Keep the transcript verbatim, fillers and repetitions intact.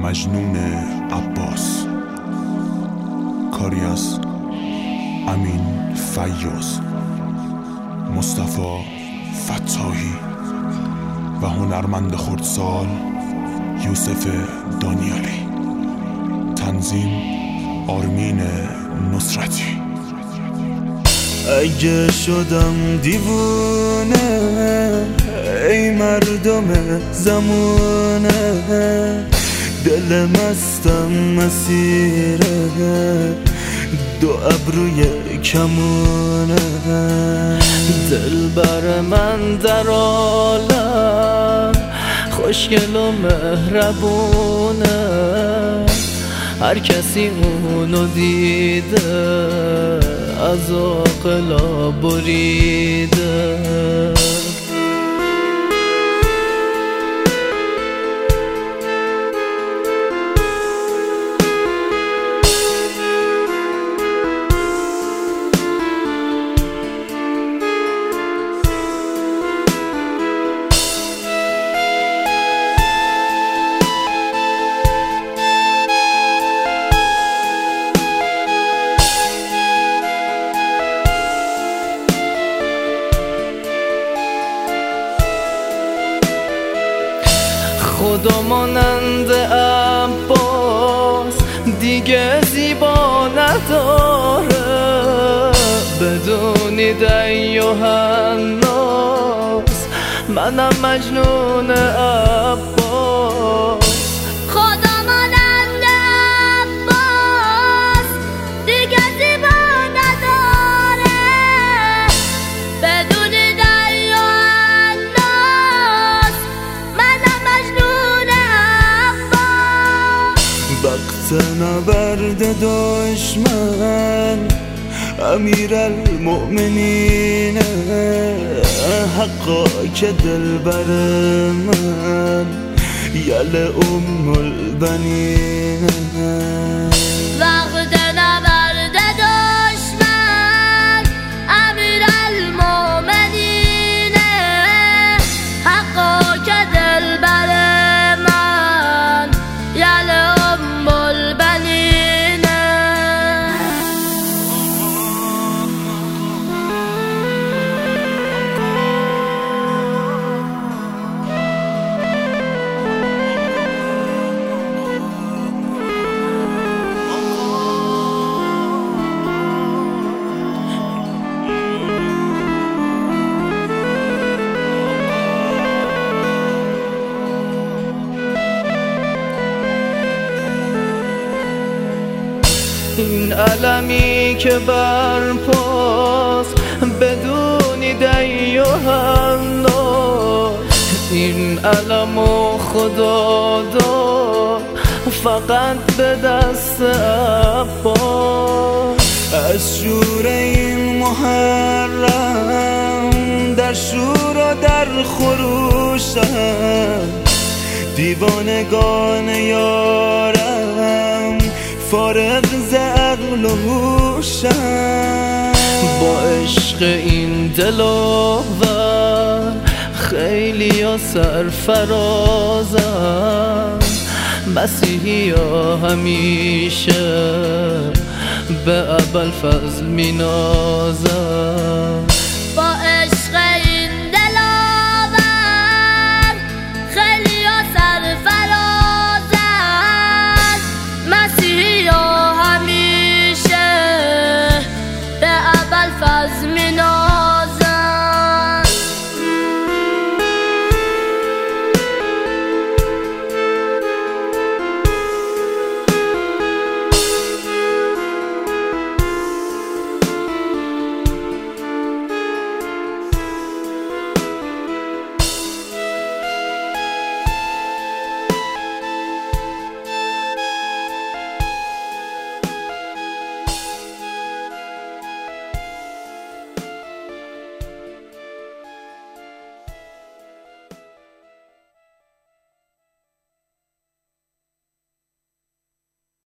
مجنون عباس، کاری از امین فیاض، مصطفی فتاحی و هنرمند خردسال یوسف دانیالی. تنظیم آرمین نصرتی. اگه شدم دیوونه ای مردم زمونه، دل مستم مسیره دو ابروی کمونه. دل بر من در عالم خوشگل و مهربونه، هر کسی اونو دیده از عاقلا بریده. خدا مانند عباس دیگه زیبا نداره، بدونی دی و هناس منم مجنون عباس. خدا مانند عباس دیگه زیبا نداره، بدونی دی و هناس منم مجنون عباس. وقت نبرد دشمن امیرالمؤمنین، حقا که دل بر من یل ام البنین. وقت نبرد دشمن امیرالمؤمنین، حقا که دل بر من یل ام البنین. این علمی که برپاس بدونی دی و هناس، این علم و خدا داد فقط به دست عباس. از شور این محرم در شور و در خروشم، دیوانگان یارم فارغ ز عقل و هوشم. با عشق این دلاور خیلی ها سرفرازم، مسیحی ها همیشه به ابوالفضل می نازم.